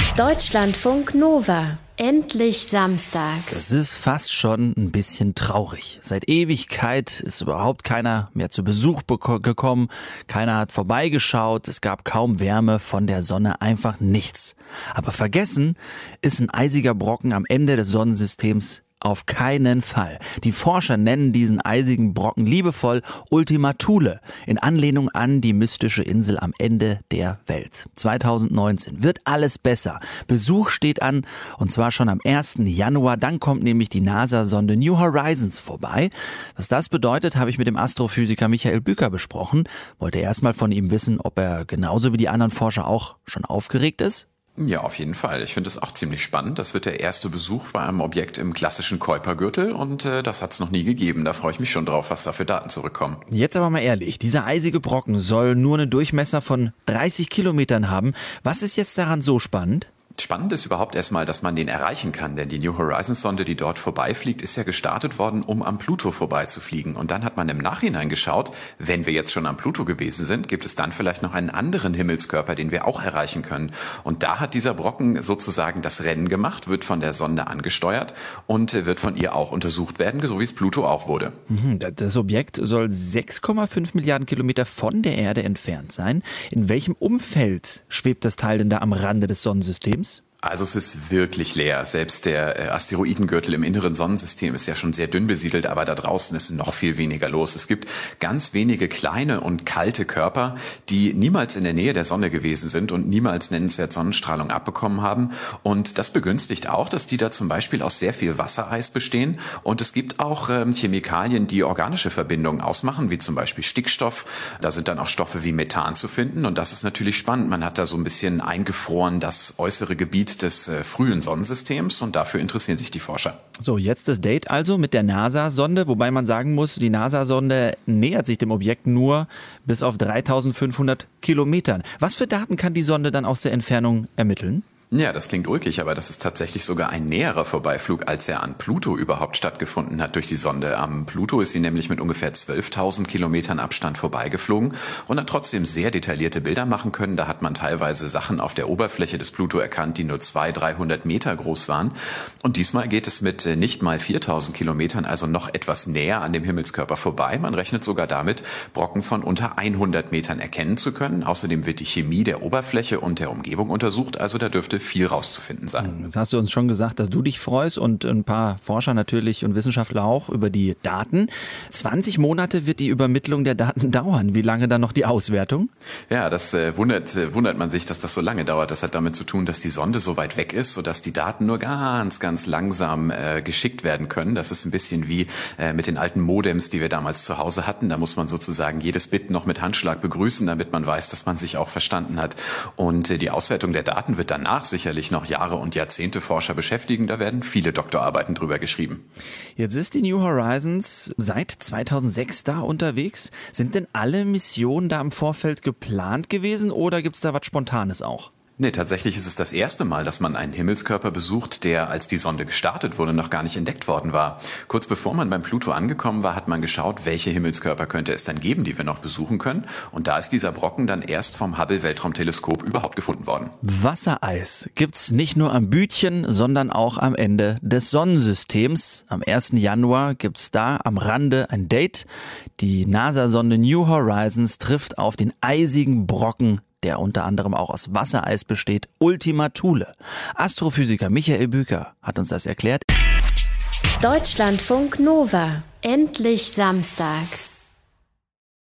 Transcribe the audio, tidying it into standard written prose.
Deutschlandfunk Nova. Endlich Samstag. Es ist fast schon ein bisschen traurig. Seit Ewigkeit ist überhaupt keiner mehr zu Besuch gekommen. Keiner hat vorbeigeschaut. Es gab kaum Wärme, von der Sonne einfach nichts. Aber vergessen ist ein eisiger Brocken am Ende des Sonnensystems auf keinen Fall. Die Forscher nennen diesen eisigen Brocken liebevoll Ultima Thule, in Anlehnung an die mystische Insel am Ende der Welt. 2019 wird alles besser. Besuch steht an, und zwar schon am 1. Januar. Dann kommt nämlich die NASA-Sonde New Horizons vorbei. Was das bedeutet, habe ich mit dem Astrophysiker Michael Büker besprochen. Wollte erstmal von ihm wissen, ob er genauso wie die anderen Forscher auch schon aufgeregt ist. Ja, auf jeden Fall. Ich finde es auch ziemlich spannend. Das wird der erste Besuch bei einem Objekt im klassischen Kuipergürtel und das hat es noch nie gegeben. Da freue ich mich schon drauf, was da für Daten zurückkommen. Jetzt aber mal ehrlich, dieser eisige Brocken soll nur einen Durchmesser von 30 Kilometern haben. Was ist jetzt daran so spannend? Spannend ist überhaupt erstmal, dass man den erreichen kann, denn die New Horizons Sonde, die dort vorbeifliegt, ist ja gestartet worden, um am Pluto vorbeizufliegen. Und dann hat man im Nachhinein geschaut, wenn wir jetzt schon am Pluto gewesen sind, gibt es dann vielleicht noch einen anderen Himmelskörper, den wir auch erreichen können. Und da hat dieser Brocken sozusagen das Rennen gemacht, wird von der Sonde angesteuert und wird von ihr auch untersucht werden, so wie es Pluto auch wurde. Das Objekt soll 6,5 Milliarden Kilometer von der Erde entfernt sein. In welchem Umfeld schwebt das Teil denn da am Rande des Sonnensystems? Also es ist wirklich leer. Selbst der Asteroidengürtel im inneren Sonnensystem ist ja schon sehr dünn besiedelt, aber da draußen ist noch viel weniger los. Es gibt ganz wenige kleine und kalte Körper, die niemals in der Nähe der Sonne gewesen sind und niemals nennenswert Sonnenstrahlung abbekommen haben. Und das begünstigt auch, dass die da zum Beispiel aus sehr viel Wassereis bestehen. Und es gibt auch Chemikalien, die organische Verbindungen ausmachen, wie zum Beispiel Stickstoff. Da sind dann auch Stoffe wie Methan zu finden. Und das ist natürlich spannend. Man hat da so ein bisschen eingefroren das äußere Gebiet des frühen Sonnensystems und dafür interessieren sich die Forscher. So, jetzt das Date also mit der NASA-Sonde, wobei man sagen muss, die NASA-Sonde nähert sich dem Objekt nur bis auf 3500 Kilometern. Was für Daten kann die Sonde dann aus der Entfernung ermitteln? Ja, das klingt ulkig, aber das ist tatsächlich sogar ein näherer Vorbeiflug, als er an Pluto überhaupt stattgefunden hat durch die Sonde. Am Pluto ist sie nämlich mit ungefähr 12.000 Kilometern Abstand vorbeigeflogen und hat trotzdem sehr detaillierte Bilder machen können. Da hat man teilweise Sachen auf der Oberfläche des Pluto erkannt, die nur 200-300 Meter groß waren. Und diesmal geht es mit nicht mal 4.000 Kilometern, also noch etwas näher an dem Himmelskörper vorbei. Man rechnet sogar damit, Brocken von unter 100 Metern erkennen zu können. Außerdem wird die Chemie der Oberfläche und der Umgebung untersucht, also da dürfte viel rauszufinden sein. Jetzt hast du uns schon gesagt, dass du dich freust und ein paar Forscher natürlich und Wissenschaftler auch über die Daten. 20 Monate wird die Übermittlung der Daten dauern. Wie lange dann noch die Auswertung? Ja, das wundert man sich, dass das so lange dauert. Das hat damit zu tun, dass die Sonde so weit weg ist, sodass die Daten nur ganz, ganz langsam geschickt werden können. Das ist ein bisschen wie mit den alten Modems, die wir damals zu Hause hatten. Da muss man sozusagen jedes Bit noch mit Handschlag begrüßen, damit man weiß, dass man sich auch verstanden hat. Und die Auswertung der Daten wird danach sicherlich noch Jahre und Jahrzehnte Forscher beschäftigen. Da werden viele Doktorarbeiten drüber geschrieben. Jetzt ist die New Horizons seit 2006 da unterwegs. Sind denn alle Missionen da im Vorfeld geplant gewesen oder gibt es da was Spontanes auch? Nee, tatsächlich ist es das erste Mal, dass man einen Himmelskörper besucht, der, als die Sonde gestartet wurde, noch gar nicht entdeckt worden war. Kurz bevor man beim Pluto angekommen war, hat man geschaut, welche Himmelskörper könnte es dann geben, die wir noch besuchen können. Und da ist dieser Brocken dann erst vom Hubble-Weltraumteleskop überhaupt gefunden worden. Wassereis gibt's nicht nur am Bütchen, sondern auch am Ende des Sonnensystems. Am 1. Januar gibt's da am Rande ein Date. Die NASA-Sonde New Horizons trifft auf den eisigen Brocken, der unter anderem auch aus Wassereis besteht, Ultima Thule. Astrophysiker Michael Büker hat uns das erklärt. Deutschlandfunk Nova. Endlich Samstag.